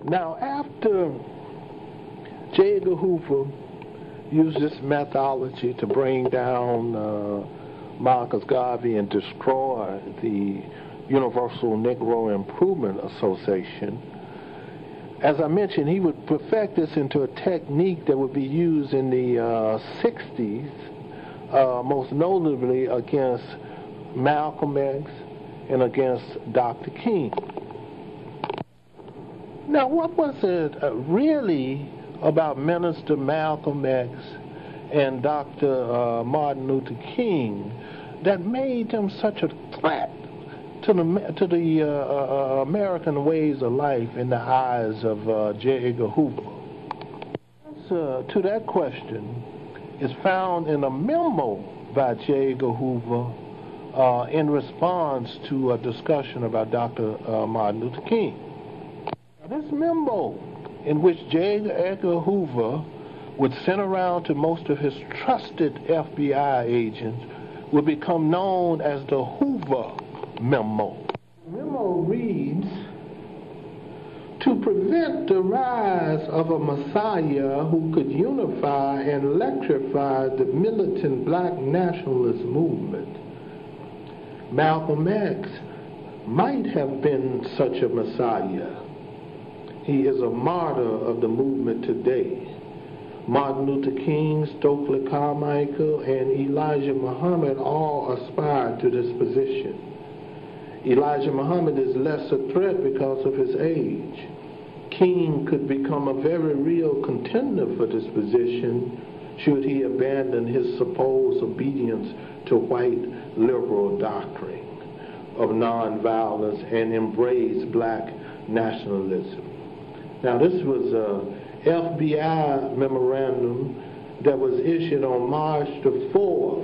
Now, after J. Edgar Hoover used this methodology to bring down Marcus Garvey and destroy the Universal Negro Improvement Association, as I mentioned, he would perfect this into a technique that would be used in the 60s, most notably against Malcolm X and against Dr. King. Now, what was it really about Minister Malcolm X and Dr. Martin Luther King that made them such a threat to the American ways of life in the eyes of J. Edgar Hoover? The answer to that question is found in a memo by J. Edgar Hoover in response to a discussion about Dr. Martin Luther King. This memo, in which J. Edgar Hoover would send around to most of his trusted FBI agents, would become known as the Hoover Memo. The memo reads, "To prevent the rise of a Messiah who could unify and electrify the militant black nationalist movement, Malcolm X might have been such a Messiah. He is a martyr of the movement today. Martin Luther King, Stokely Carmichael, and Elijah Muhammad all aspired to this position. Elijah Muhammad is less a threat because of his age. King could become a very real contender for this position should he abandon his supposed obedience to white liberal doctrine of nonviolence and embrace black nationalism." Now, this was a FBI memorandum that was issued on March the 4th,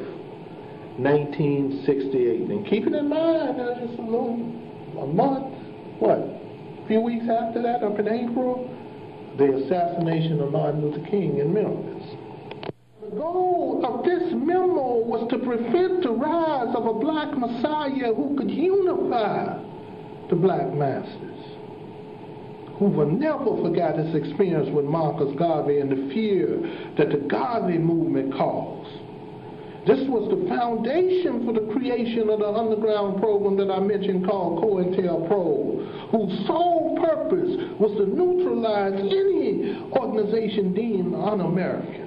1968. And keep it in mind, just a month, a few weeks after that, up in April, the assassination of Martin Luther King in Memphis. The goal of this memo was to prevent the rise of a black Messiah who could unify the black masses. Hoover never forgot his experience with Marcus Garvey and the fear that the Garvey movement caused. This was the foundation for the creation of the underground program that I mentioned called COINTELPRO, whose sole purpose was to neutralize any organization deemed un-American.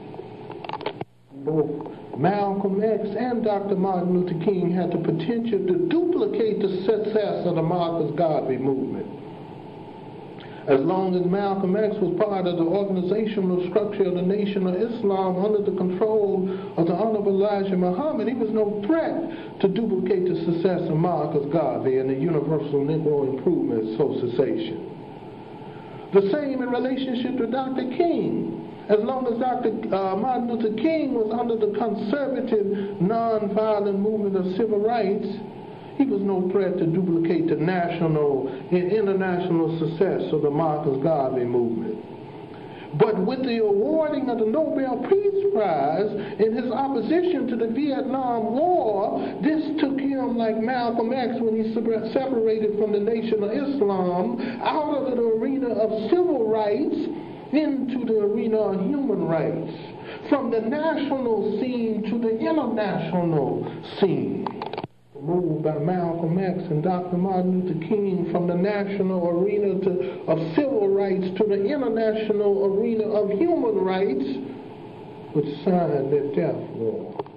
Both Malcolm X and Dr. Martin Luther King had the potential to duplicate the success of the Marcus Garvey movement. As long as Malcolm X was part of the organizational structure of the Nation of Islam under the control of the Honorable Elijah Muhammad, he was no threat to duplicate the success of Marcus Garvey and the Universal Negro Improvement Association. The same in relationship to Dr. King. As long as Dr. Martin Luther King was under the conservative, nonviolent movement of civil rights, he was no threat to duplicate the national and international success of the Marcus Garvey movement. But with the awarding of the Nobel Peace Prize in his opposition to the Vietnam War, this took him, like Malcolm X when he separated from the Nation of Islam, out of the arena of civil rights into the arena of human rights, from the national scene to the international scene. Moved by Malcolm X and Dr. Martin Luther King from the national arena of civil rights to the international arena of human rights, which signed their death warrant.